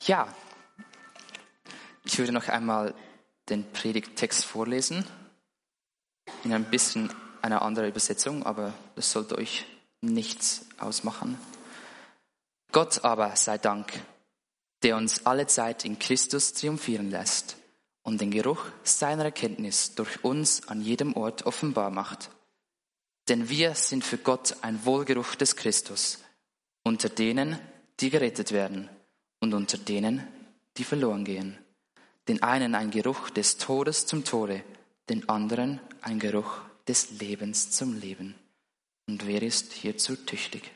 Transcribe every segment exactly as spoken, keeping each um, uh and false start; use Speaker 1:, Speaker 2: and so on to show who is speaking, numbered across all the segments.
Speaker 1: Ja, ich würde noch einmal den Predigttext vorlesen, in ein bisschen einer anderen Übersetzung, aber das sollte euch nichts ausmachen. Gott aber sei Dank, der uns alle Zeit in Christus triumphieren lässt und den Geruch seiner Erkenntnis durch uns an jedem Ort offenbar macht. Denn wir sind für Gott ein Wohlgeruch des Christus, unter denen, die gerettet werden und unter denen, die verloren gehen. Den einen ein Geruch des Todes zum Tode, den anderen ein Geruch des Lebens zum Leben. Und wer ist hierzu tüchtig?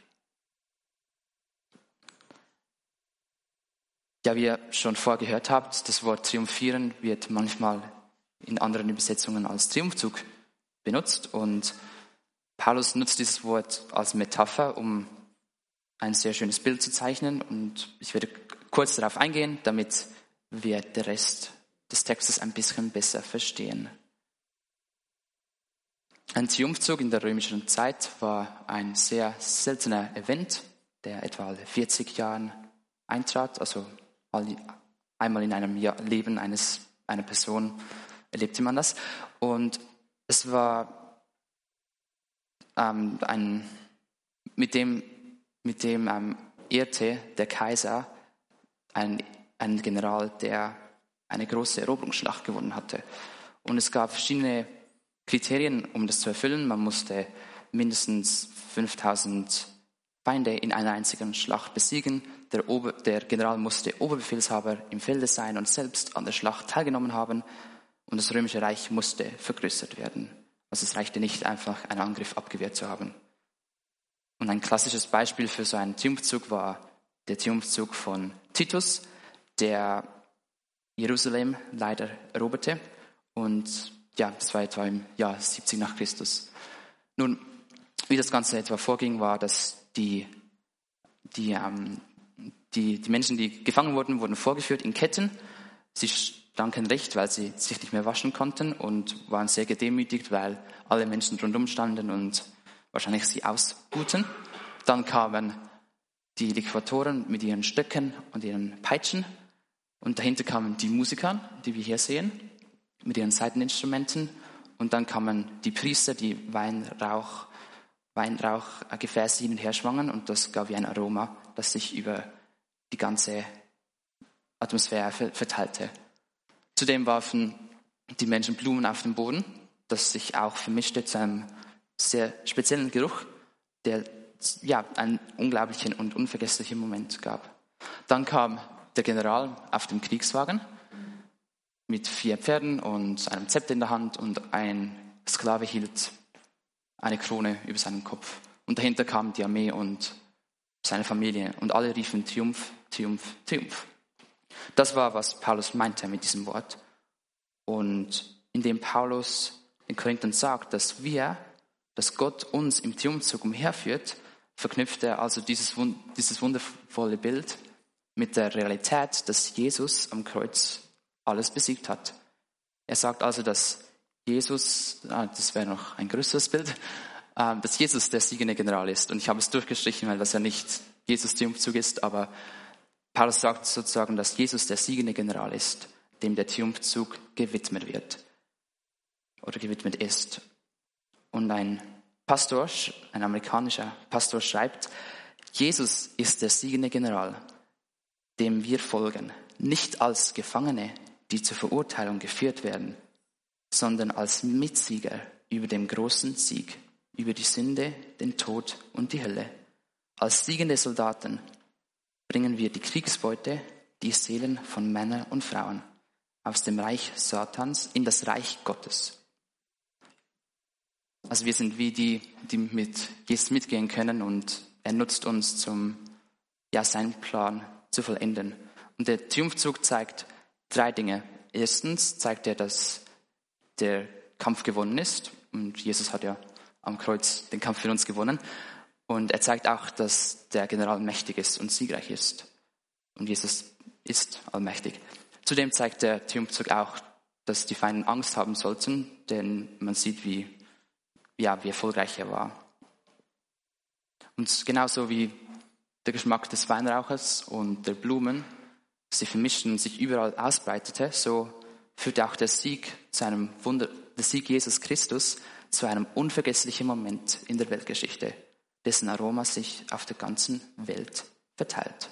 Speaker 1: Ja, wie ihr schon vorgehört habt, das Wort triumphieren wird manchmal in anderen Übersetzungen als Triumphzug benutzt. Und Paulus nutzt dieses Wort als Metapher, um ein sehr schönes Bild zu zeichnen. Und ich werde kurz darauf eingehen, damit wir den Rest des Textes ein bisschen besser verstehen. Ein Triumphzug in der römischen Zeit war ein sehr seltener Event, der etwa alle vierzig Jahren eintrat. Also einmal in einem Leben eines, einer Person erlebte man das. Und es war ähm, ein, mit dem, mit dem ähm, ehrte der Kaiser einen, einen General, der eine große Eroberungsschlacht gewonnen hatte. Und es gab verschiedene Kriterien, um das zu erfüllen. Man musste mindestens fünftausend Feinde in einer einzigen Schlacht besiegen. Der, Ober, der General musste Oberbefehlshaber im Felde sein und selbst an der Schlacht teilgenommen haben. Und das Römische Reich musste vergrößert werden. Also es reichte nicht einfach, einen Angriff abgewehrt zu haben. Und ein klassisches Beispiel für so einen Triumphzug war der Triumphzug von Titus, der Jerusalem leider eroberte. Und ja, das war etwa im Jahr siebzig nach Christus. Nun, wie das Ganze etwa vorging, war, dass die, die, ähm, die, die Menschen, die gefangen wurden, wurden vorgeführt in Ketten. Sie stanken recht, weil sie sich nicht mehr waschen konnten und waren sehr gedemütigt, weil alle Menschen rundum standen und wahrscheinlich sie ausbuhten. Dann kamen die Liquidatoren mit ihren Stöcken und ihren Peitschen. Und dahinter kamen die Musiker, die wir hier sehen, mit ihren Saiteninstrumenten. Und dann kamen die Priester, die Weinrauch, Weinrauchgefäße hin und her schwangen. Und das gab wie ein Aroma, das sich über die ganze Atmosphäre verteilte. Zudem warfen die Menschen Blumen auf den Boden, das sich auch vermischte zu einem sehr speziellen Geruch, der ja einen unglaublichen und unvergesslichen Moment gab. Dann kam der General auf dem Kriegswagen mit vier Pferden und einem Zepter in der Hand und ein Sklave hielt eine Krone über seinen Kopf. Und dahinter kam die Armee und seine Familie und alle riefen Triumph, Triumph, Triumph. Das war, was Paulus meinte mit diesem Wort. Und indem Paulus in Korinthern sagt, dass wir, dass Gott uns im Triumphzug umherführt, verknüpft er also dieses, dieses wundervolle Bild mit der Realität, dass Jesus am Kreuz alles besiegt hat. Er sagt also, dass Jesus, das wäre noch ein größeres Bild, dass Jesus der siegende General ist. Und ich habe es durchgestrichen, weil das ja nicht Jesus Triumphzug ist, aber Paulus sagt sozusagen, dass Jesus der siegende General ist, dem der Triumphzug gewidmet wird oder gewidmet ist. Und ein Pastor, ein amerikanischer Pastor schreibt, Jesus ist der siegende General, dem wir folgen, nicht als Gefangene, die zur Verurteilung geführt werden, sondern als Mitsieger über dem großen Sieg, über die Sünde, den Tod und die Hölle. Als siegende Soldaten bringen wir die Kriegsbeute, die Seelen von Männern und Frauen, aus dem Reich Satans in das Reich Gottes. Also wir sind wie die, die mit Jesus mitgehen können und er nutzt uns zum, ja, seinen Plan zu vollenden. Und der Triumphzug zeigt drei Dinge. Erstens zeigt er, dass der Kampf gewonnen ist. Und Jesus hat ja am Kreuz den Kampf für uns gewonnen. Und er zeigt auch, dass der General mächtig ist und siegreich ist. Und Jesus ist allmächtig. Zudem zeigt der Triumphzug auch, dass die Feinde Angst haben sollten, denn man sieht, wie, ja, wie erfolgreich er war. Und genauso wie der Geschmack des Weinrauches und der Blumen sie vermischten und sich überall ausbreitete, so führte auch der Sieg zu einem Wunder, der Sieg Jesus Christus zu einem unvergesslichen Moment in der Weltgeschichte, dessen Aroma sich auf der ganzen Welt verteilt.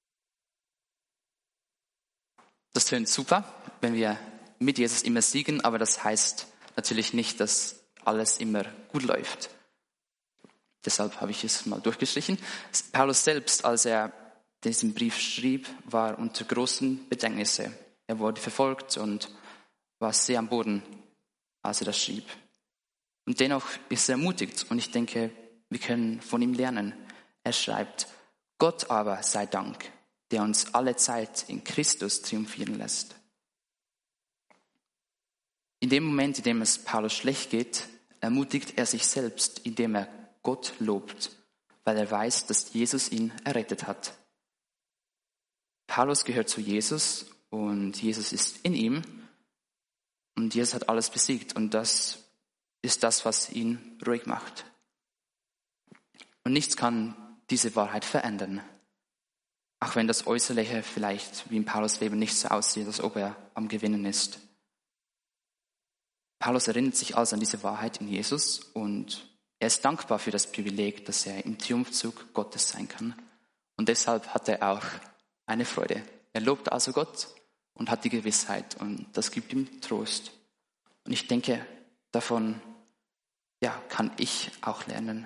Speaker 1: Das tönt super, wenn wir mit Jesus immer siegen, aber das heißt natürlich nicht, dass alles immer gut läuft. Deshalb habe ich es mal durchgestrichen. Paulus selbst, als er diesen Brief schrieb, war unter großen Bedrängnissen. Er wurde verfolgt und war sehr am Boden, als er das schrieb. Und dennoch ist er ermutigt und ich denke, wir können von ihm lernen. Er schreibt, Gott aber sei Dank, der uns alle Zeit in Christus triumphieren lässt. In dem Moment, in dem es Paulus schlecht geht, ermutigt er sich selbst, indem er Gott lobt, weil er weiß, dass Jesus ihn errettet hat. Paulus gehört zu Jesus und Jesus ist in ihm und Jesus hat alles besiegt und das ist das, was ihn ruhig macht. Und nichts kann diese Wahrheit verändern. Auch wenn das Äußerliche vielleicht wie in Paulus Leben nicht so aussieht, als ob er am Gewinnen ist. Paulus erinnert sich also an diese Wahrheit in Jesus und er ist dankbar für das Privileg, dass er im Triumphzug Gottes sein kann. Und deshalb hat er auch eine Freude. Er lobt also Gott und hat die Gewissheit und das gibt ihm Trost. Und ich denke, davon ja, kann ich auch lernen.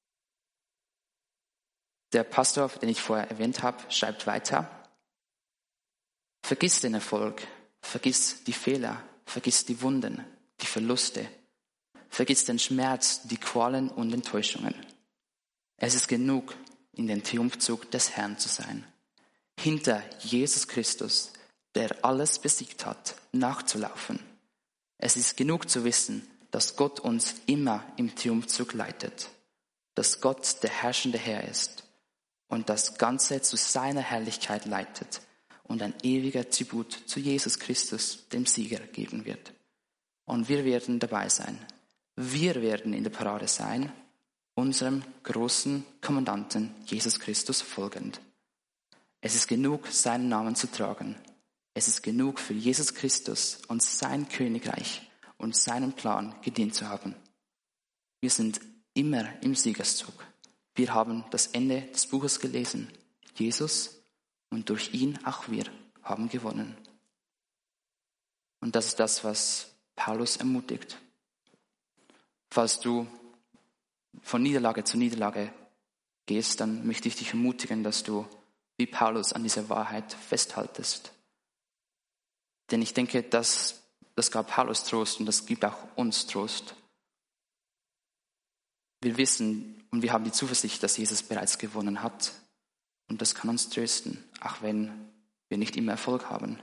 Speaker 1: Der Pastor, den ich vorher erwähnt habe, schreibt weiter. Vergiss den Erfolg, vergiss die Fehler, vergiss die Wunden, die Verluste. Vergiss den Schmerz, die Qualen und Enttäuschungen. Es ist genug, in den Triumphzug des Herrn zu sein. Hinter Jesus Christus, der alles besiegt hat, nachzulaufen. Es ist genug zu wissen, dass Gott uns immer im Triumphzug leitet. Dass Gott der herrschende Herr ist und das Ganze zu seiner Herrlichkeit leitet und ein ewiger Tribut zu Jesus Christus, dem Sieger, geben wird. Und wir werden dabei sein. Wir werden in der Parade sein, unserem großen Kommandanten Jesus Christus folgend. Es ist genug, seinen Namen zu tragen. Es ist genug für Jesus Christus und sein Königreich und seinen Plan gedient zu haben. Wir sind immer im Siegerszug. Wir haben das Ende des Buches gelesen. Jesus und durch ihn auch wir haben gewonnen. Und das ist das, was Paulus ermutigt. Falls du von Niederlage zu Niederlage gehst, dann möchte ich dich ermutigen, dass du wie Paulus an dieser Wahrheit festhaltest. Denn ich denke, das, das gab Paulus Trost und das gibt auch uns Trost. Wir wissen und wir haben die Zuversicht, dass Jesus bereits gewonnen hat. Und das kann uns trösten, auch wenn wir nicht immer Erfolg haben.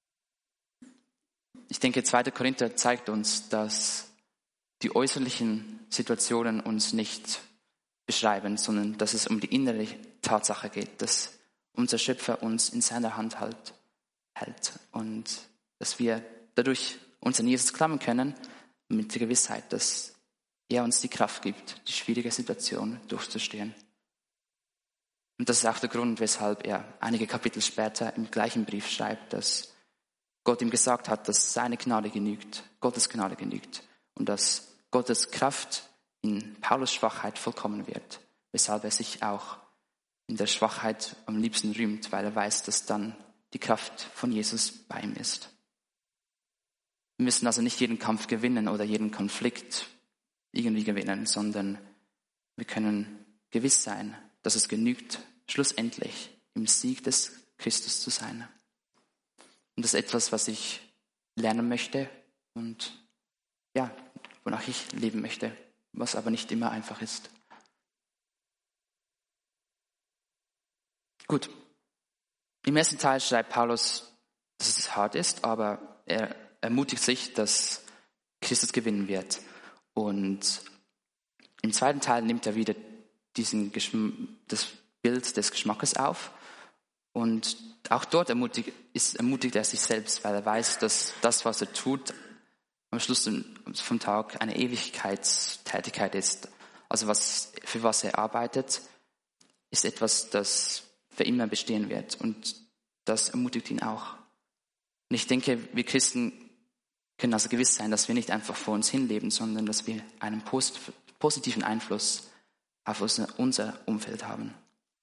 Speaker 1: Ich denke, zweiter Korinther zeigt uns, dass die äußerlichen Situationen uns nicht beschreiben, sondern dass es um die innere Tatsache geht, dass unser Schöpfer uns in seiner Hand halt, hält und dass wir dadurch uns an Jesus klammern können mit der Gewissheit, dass er uns die Kraft gibt, die schwierige Situation durchzustehen. Und das ist auch der Grund, weshalb er einige Kapitel später im gleichen Brief schreibt, dass Gott ihm gesagt hat, dass seine Gnade genügt, Gottes Gnade genügt und dass Gottes Kraft in Paulus Schwachheit vollkommen wird, weshalb er sich auch in der Schwachheit am liebsten rühmt, weil er weiß, dass dann die Kraft von Jesus bei ihm ist. Wir müssen also nicht jeden Kampf gewinnen oder jeden Konflikt irgendwie gewinnen, sondern wir können gewiss sein, dass es genügt, schlussendlich im Sieg des Christus zu sein. Und das ist etwas, was ich lernen möchte und ja, wonach ich leben möchte, was aber nicht immer einfach ist. Gut. Im ersten Teil schreibt Paulus, dass es hart ist, aber er ermutigt sich, dass Christus gewinnen wird. Und im zweiten Teil nimmt er wieder diesen Geschm- das Bild des Geschmackes auf. Und auch dort ermutigt, ist, ermutigt er sich selbst, weil er weiß, dass das, was er tut, am Schluss vom Tag eine Ewigkeitstätigkeit ist. Also was, für was er arbeitet, ist etwas, das für immer bestehen wird. Und das ermutigt ihn auch. Und ich denke, wir Christen können also gewiss sein, dass wir nicht einfach vor uns hinleben, sondern dass wir einen positiven Einfluss auf unser Umfeld haben.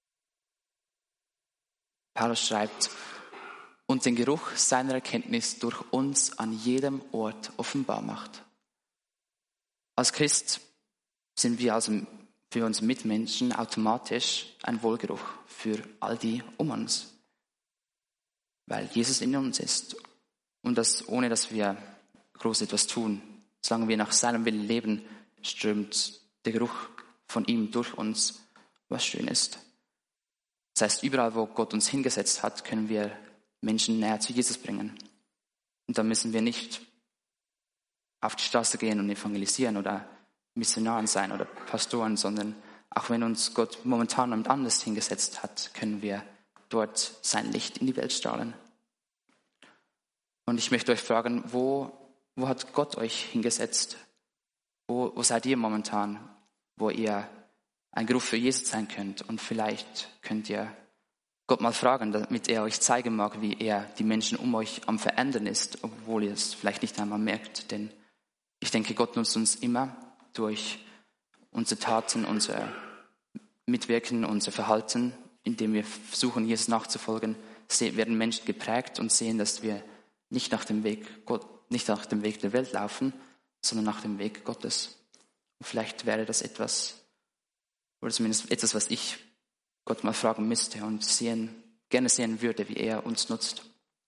Speaker 1: Paulus schreibt, und den Geruch seiner Erkenntnis durch uns an jedem Ort offenbar macht. Als Christ sind wir also für unsere Mitmenschen automatisch ein Wohlgeruch für all die um uns, weil Jesus in uns ist und das ohne, dass wir groß etwas tun. Solange wir nach seinem Willen leben, strömt der Geruch von ihm durch uns, was schön ist. Das heißt, überall, wo Gott uns hingesetzt hat, können wir Menschen näher zu Jesus bringen. Und da müssen wir nicht auf die Straße gehen und evangelisieren oder Missionaren sein oder Pastoren, sondern auch wenn uns Gott momentan jemand anders hingesetzt hat, können wir dort sein Licht in die Welt strahlen. Und ich möchte euch fragen, wo, wo hat Gott euch hingesetzt? Wo, wo seid ihr momentan, wo ihr ein Geruch für Jesus sein könnt? Und vielleicht könnt ihr Gott mal fragen, damit er euch zeigen mag, wie er die Menschen um euch am Verändern ist, obwohl ihr es vielleicht nicht einmal merkt. Denn ich denke, Gott nutzt uns immer durch unsere Taten, unser Mitwirken, unser Verhalten, indem wir versuchen, Jesus nachzufolgen, werden Menschen geprägt und sehen, dass wir nicht nach dem Weg Gott, nicht nach dem Weg der Welt laufen, sondern nach dem Weg Gottes. Und vielleicht wäre das etwas, oder zumindest etwas, was ich Gott mal fragen müsste und sehen, gerne sehen würde, wie er uns nutzt.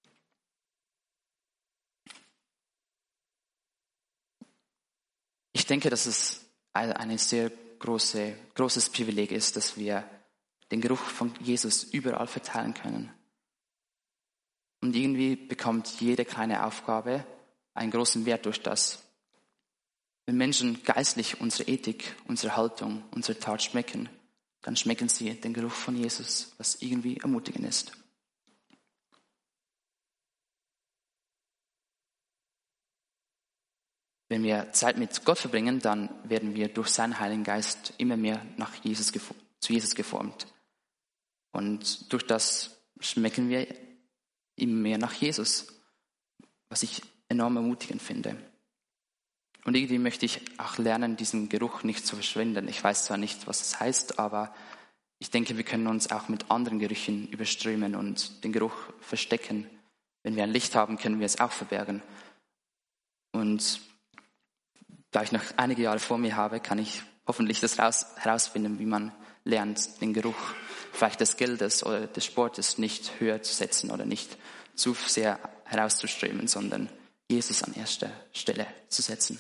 Speaker 1: Ich denke, dass es ein sehr große, großes Privileg ist, dass wir den Geruch von Jesus überall verteilen können. Und irgendwie bekommt jede kleine Aufgabe einen großen Wert durch das. Wenn Menschen geistlich unsere Ethik, unsere Haltung, unsere Tat schmecken, dann schmecken sie den Geruch von Jesus, was irgendwie ermutigend ist. Wenn wir Zeit mit Gott verbringen, dann werden wir durch seinen Heiligen Geist immer mehr nach Jesus, zu Jesus geformt. Und durch das schmecken wir immer mehr nach Jesus, was ich enorm ermutigend finde. Und irgendwie möchte ich auch lernen, diesen Geruch nicht zu verschwenden. Ich weiß zwar nicht, was es heißt, aber ich denke, wir können uns auch mit anderen Gerüchen überströmen und den Geruch verstecken. Wenn wir ein Licht haben, können wir es auch verbergen. Und da ich noch einige Jahre vor mir habe, kann ich hoffentlich das raus, herausfinden, wie man lernt, den Geruch vielleicht des Geldes oder des Sportes nicht höher zu setzen oder nicht zu sehr herauszuströmen, sondern Jesus an erster Stelle zu setzen.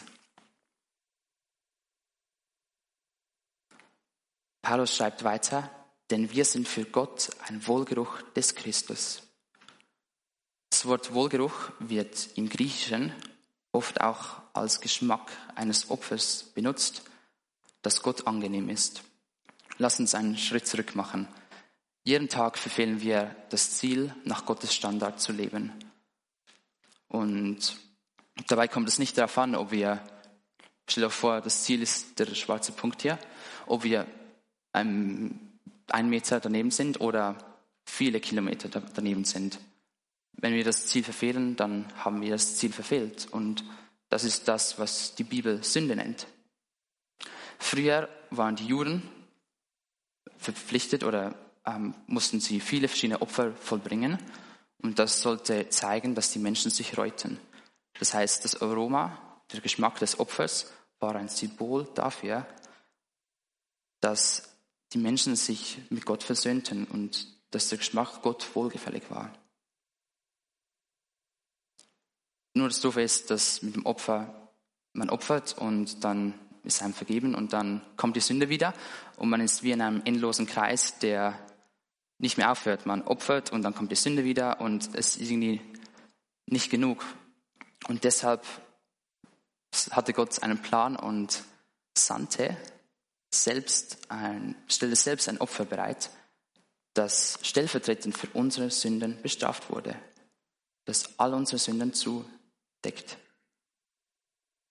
Speaker 1: Paulus schreibt weiter, denn wir sind für Gott ein Wohlgeruch des Christus. Das Wort Wohlgeruch wird im Griechischen oft auch als Geschmack eines Opfers benutzt, das Gott angenehm ist. Lass uns einen Schritt zurück machen. Jeden Tag verfehlen wir das Ziel, nach Gottes Standard zu leben. Und dabei kommt es nicht darauf an, ob wir, stell dir vor, das Ziel ist der schwarze Punkt hier, ob wir ein, ein Meter daneben sind oder viele Kilometer daneben sind. Wenn wir das Ziel verfehlen, dann haben wir das Ziel verfehlt. Und das ist das, was die Bibel Sünde nennt. Früher waren die Juden verpflichtet oder ähm, mussten sie viele verschiedene Opfer vollbringen. Und das sollte zeigen, dass die Menschen sich reuten. Das heißt, das Aroma, der Geschmack des Opfers war ein Symbol dafür, dass die Menschen sich mit Gott versöhnten und dass der Geschmack Gott wohlgefällig war. Nur das Doofe ist, dass mit dem Opfer, man opfert und dann ist einem vergeben und dann kommt die Sünde wieder und man ist wie in einem endlosen Kreis, der nicht mehr aufhört. Man opfert und dann kommt die Sünde wieder und es ist irgendwie nicht genug. Und deshalb hatte Gott einen Plan und sandte selbst ein, stellte selbst ein Opfer bereit, das stellvertretend für unsere Sünden bestraft wurde, das all unsere Sünden zudeckt.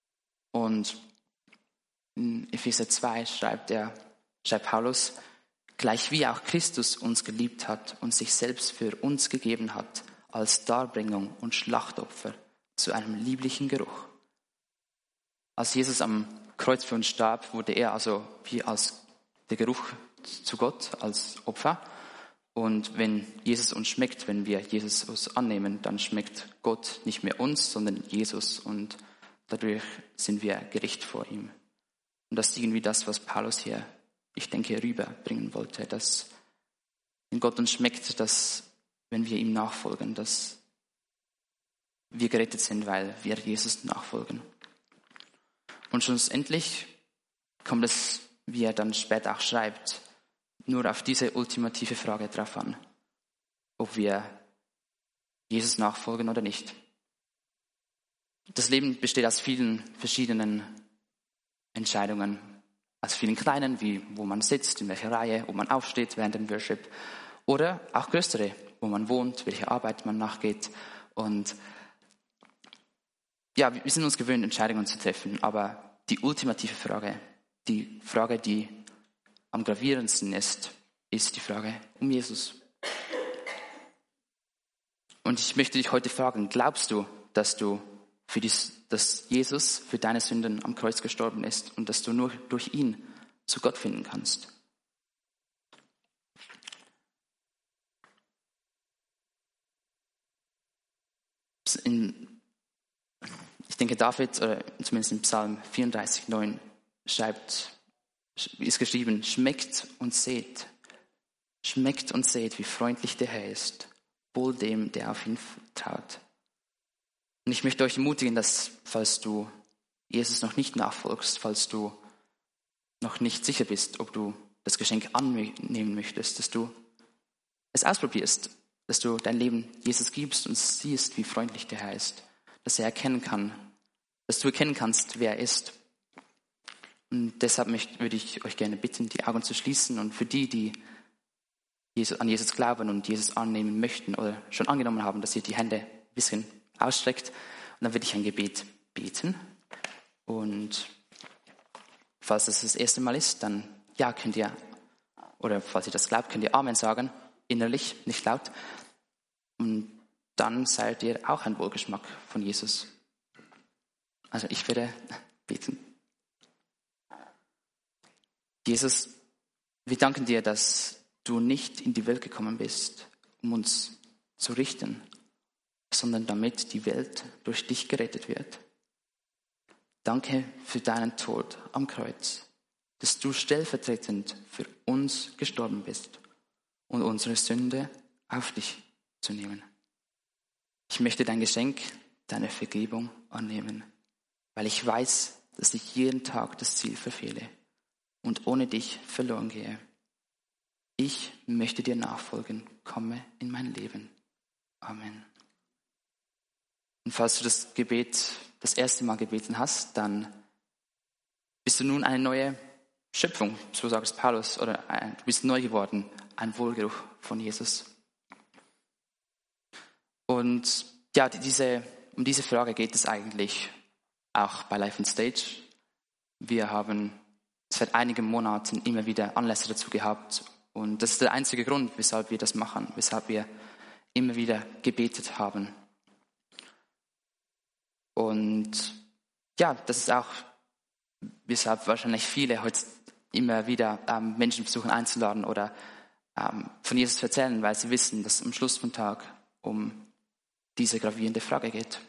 Speaker 1: Und in Epheser zwei schreibt er, schreibt Paulus, gleich wie auch Christus uns geliebt hat und sich selbst für uns gegeben hat, als Darbringung und Schlachtopfer zu einem lieblichen Geruch. Als Jesus am Kreuz für uns starb, wurde er also wie als der Geruch zu Gott, als Opfer. Und wenn Jesus uns schmeckt, wenn wir Jesus annehmen, dann schmeckt Gott nicht mehr uns, sondern Jesus. Und dadurch sind wir gerecht vor ihm. Und das ist irgendwie das, was Paulus hier, ich denke, rüberbringen wollte, dass wenn Gott uns schmeckt, dass wenn wir ihm nachfolgen, dass wir gerettet sind, weil wir Jesus nachfolgen. Und schlussendlich kommt es, wie er dann später auch schreibt, nur auf diese ultimative Frage drauf an, ob wir Jesus nachfolgen oder nicht. Das Leben besteht aus vielen verschiedenen Entscheidungen, aus vielen kleinen, wie wo man sitzt, in welcher Reihe, ob man aufsteht während dem Worship, oder auch größere, wo man wohnt, welche Arbeit man nachgeht. Und ja, wir sind uns gewöhnt, Entscheidungen zu treffen, aber die ultimative Frage, die Frage, die am gravierendsten ist, ist die Frage um Jesus. Und ich möchte dich heute fragen, glaubst du, dass du für dies, dass Jesus für deine Sünden am Kreuz gestorben ist und dass du nur durch ihn zu Gott finden kannst? In, ich denke, David, oder zumindest im Psalm vierunddreißig, neun, schreibt, ist geschrieben, schmeckt und seht, schmeckt und seht, wie freundlich der Herr ist, wohl dem, der auf ihn traut. Und ich möchte euch ermutigen, dass, falls du Jesus noch nicht nachfolgst, falls du noch nicht sicher bist, ob du das Geschenk annehmen möchtest, dass du es ausprobierst, dass du dein Leben Jesus gibst und siehst, wie freundlich der Herr ist, dass er erkennen kann, dass du erkennen kannst, wer er ist. Und deshalb möchte, würde ich euch gerne bitten, die Augen zu schließen. Und für die, die Jesus, an Jesus glauben und Jesus annehmen möchten oder schon angenommen haben, dass ihr die Hände ein bisschen ausstreckt. Und dann würde ich ein Gebet beten. Und falls das das erste Mal ist, dann ja, könnt ihr, oder falls ihr das glaubt, könnt ihr Amen sagen, innerlich, nicht laut. Und dann seid ihr auch ein Wohlgeschmack von Jesus. Also ich werde beten. Jesus, wir danken dir, dass du nicht in die Welt gekommen bist, um uns zu richten, sondern damit die Welt durch dich gerettet wird. Danke für deinen Tod am Kreuz, dass du stellvertretend für uns gestorben bist und unsere Sünde auf dich zu nehmen. Ich möchte dein Geschenk, deine Vergebung annehmen, weil ich weiß, dass ich jeden Tag das Ziel verfehle und ohne dich verloren gehe. Ich möchte dir nachfolgen, komme in mein Leben. Amen. Und falls du das Gebet das erste Mal gebeten hast, dann bist du nun eine neue Schöpfung, so sagt Paulus, oder ein, du bist neu geworden, ein Wohlgeruch von Jesus. Und ja, diese, um diese Frage geht es eigentlich auch bei Life on Stage. Wir haben seit einigen Monaten immer wieder Anlässe dazu gehabt. Und das ist der einzige Grund, weshalb wir das machen, weshalb wir immer wieder gebetet haben. Und ja, das ist auch, weshalb wahrscheinlich viele heute immer wieder ähm, Menschen versuchen einzuladen oder ähm, von Jesus zu erzählen, weil sie wissen, dass am Schluss vom Tag um diese gravierende Frage geht.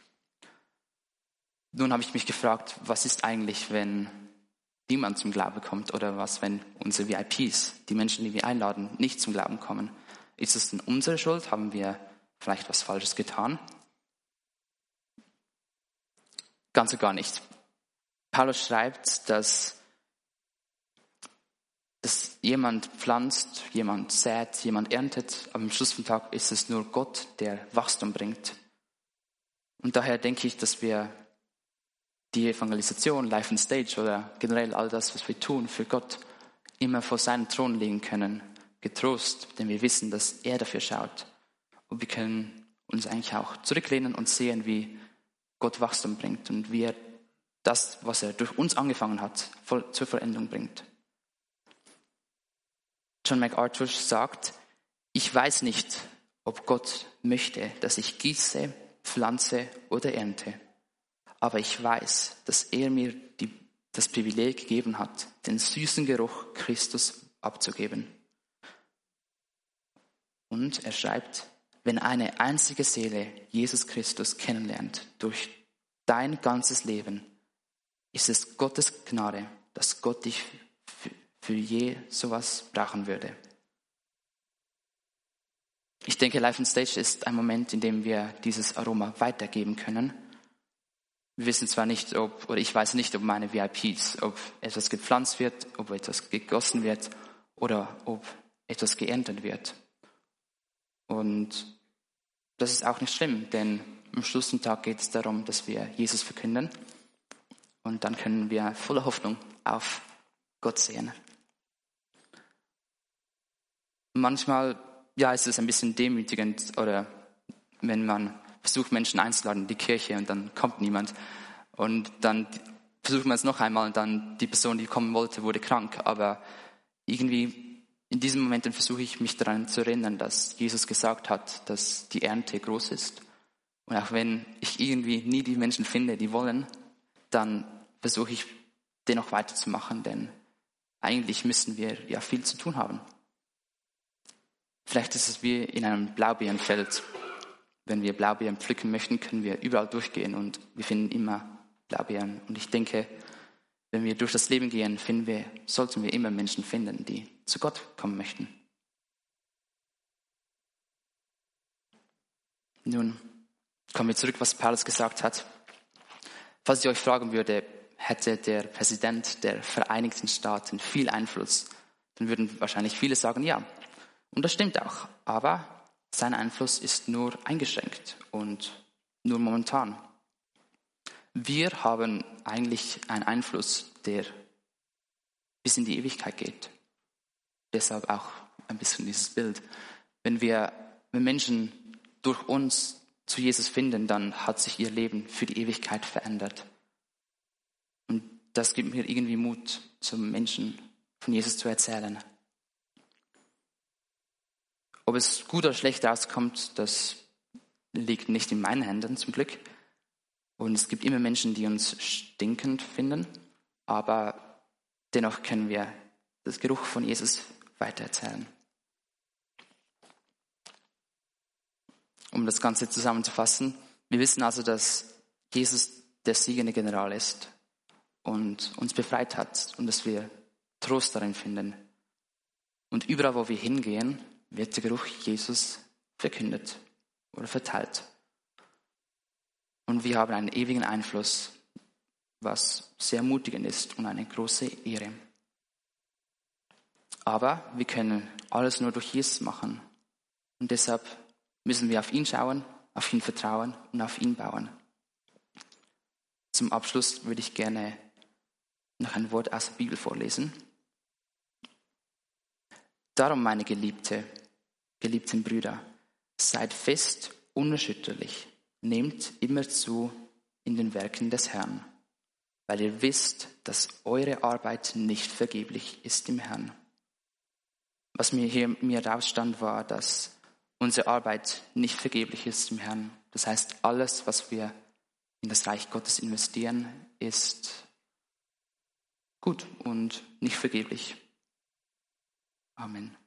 Speaker 1: Nun habe ich mich gefragt, was ist eigentlich, wenn niemand zum Glauben kommt, oder was, wenn unsere V I Ps, die Menschen, die wir einladen, nicht zum Glauben kommen? Ist es denn unsere Schuld? Haben wir vielleicht was Falsches getan? Ganz und gar nicht. Paulus schreibt, dass, dass jemand pflanzt, jemand sät, jemand erntet, aber am Schluss vom Tag ist es nur Gott, der Wachstum bringt. Und daher denke ich, dass wir die Evangelisation, Life on Stage oder generell all das, was wir tun für Gott, immer vor seinen Thron legen können, getrost, denn wir wissen, dass er dafür schaut. Und wir können uns eigentlich auch zurücklehnen und sehen, wie Gott Wachstum bringt und wie er das, was er durch uns angefangen hat, voll zur Veränderung bringt. John MacArthur sagt, ich weiß nicht, ob Gott möchte, dass ich gieße, pflanze oder ernte. Aber ich weiß, dass er mir die, das Privileg gegeben hat, den süßen Geruch Christus abzugeben. Und er schreibt, wenn eine einzige Seele Jesus Christus kennenlernt durch dein ganzes Leben, ist es Gottes Gnade, dass Gott dich für, für je sowas brauchen würde. Ich denke, Live on Stage ist ein Moment, in dem wir dieses Aroma weitergeben können. Wir wissen zwar nicht, ob, oder ich weiß nicht, ob meine V I Ps, ob etwas gepflanzt wird, ob etwas gegossen wird oder ob etwas geerntet wird. Und das ist auch nicht schlimm, denn am Schluss des Tages geht es darum, dass wir Jesus verkünden. Und dann können wir voller Hoffnung auf Gott sehen. Manchmal, ja, ist es ein bisschen demütigend, oder wenn man versucht, Menschen einzuladen in die Kirche und dann kommt niemand. Und dann versucht man es noch einmal und dann die Person, die kommen wollte, wurde krank. Aber irgendwie in diesen Momenten versuche ich mich daran zu erinnern, dass Jesus gesagt hat, dass die Ernte groß ist. Und auch wenn ich irgendwie nie die Menschen finde, die wollen, dann versuche ich, dennoch weiterzumachen, denn eigentlich müssen wir ja viel zu tun haben. Vielleicht ist es wie in einem Blaubeerenfeld. Wenn wir Blaubeeren pflücken möchten, können wir überall durchgehen und wir finden immer Blaubeeren. Und ich denke, wenn wir durch das Leben gehen, finden wir, sollten wir immer Menschen finden, die zu Gott kommen möchten. Nun kommen wir zurück, was Paulus gesagt hat. Falls ich euch fragen würde, hätte der Präsident der Vereinigten Staaten viel Einfluss, dann würden wahrscheinlich viele sagen, ja. Und das stimmt auch. Aber sein Einfluss ist nur eingeschränkt und nur momentan. Wir haben eigentlich einen Einfluss, der bis in die Ewigkeit geht. Deshalb auch ein bisschen dieses Bild. Wenn wir, wenn Menschen durch uns zu Jesus finden, dann hat sich ihr Leben für die Ewigkeit verändert. Und das gibt mir irgendwie Mut, zum Menschen von Jesus zu erzählen. Ob es gut oder schlecht rauskommt, das liegt nicht in meinen Händen zum Glück. Und es gibt immer Menschen, die uns stinkend finden, aber dennoch können wir das Geruch von Jesus weitererzählen. Um das Ganze zusammenzufassen, wir wissen also, dass Jesus der siegende General ist und uns befreit hat und dass wir Trost darin finden. Und überall, wo wir hingehen, wird der Geruch Jesus verkündet oder verteilt. Und wir haben einen ewigen Einfluss, was sehr ermutigend ist und eine große Ehre. Aber wir können alles nur durch Jesus machen. Und deshalb müssen wir auf ihn schauen, auf ihn vertrauen und auf ihn bauen. Zum Abschluss würde ich gerne noch ein Wort aus der Bibel vorlesen. Darum, meine Geliebte, geliebten Brüder, seid fest, unerschütterlich, nehmt immer zu in den Werken des Herrn, weil ihr wisst, dass eure Arbeit nicht vergeblich ist im Herrn. Was mir hier mir rausstand, war, dass unsere Arbeit nicht vergeblich ist im Herrn. Das heißt, alles, was wir in das Reich Gottes investieren, ist gut und nicht vergeblich. Amen.